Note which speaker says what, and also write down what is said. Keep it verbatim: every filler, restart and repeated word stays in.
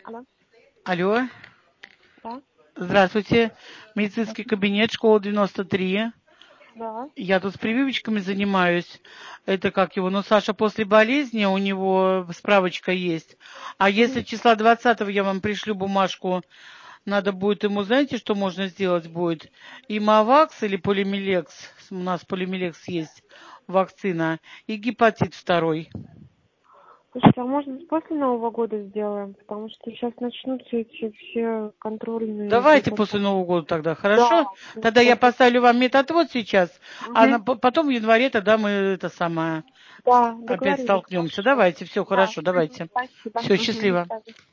Speaker 1: Да,
Speaker 2: Алло,
Speaker 1: да,
Speaker 2: здравствуйте. Медицинский кабинет, школа девяносто три.
Speaker 1: да.
Speaker 2: Я тут с прививочками занимаюсь. Это как его? Ну, Саша после болезни, у него справочка есть. А если
Speaker 1: Мгм.
Speaker 2: числа двадцатого я вам пришлю бумажку, надо будет ему, знаете, что можно сделать будет? Имавакс или полимелекс, у нас полимелекс есть, вакцина, и гепатит второй.
Speaker 1: Слушайте, а можно после Нового года сделаем? Потому что сейчас начнутся эти все контрольные
Speaker 2: Давайте
Speaker 1: где-то
Speaker 2: после
Speaker 1: там.
Speaker 2: Нового года тогда,
Speaker 1: Да,
Speaker 2: хорошо?
Speaker 1: ну,
Speaker 2: Тогда я
Speaker 1: после.
Speaker 2: поставлю вам методвод сейчас, а на-
Speaker 1: Мгм.
Speaker 2: потом в январе тогда мы это самое
Speaker 1: Да,
Speaker 2: опять
Speaker 1: договорились,
Speaker 2: столкнемся.
Speaker 1: хорошо.
Speaker 2: Давайте, все
Speaker 1: Да.
Speaker 2: хорошо,
Speaker 1: Мгм.
Speaker 2: давайте.
Speaker 1: Спасибо.
Speaker 2: Все,
Speaker 1: Мгм. До
Speaker 2: счастливо.
Speaker 1: свидания.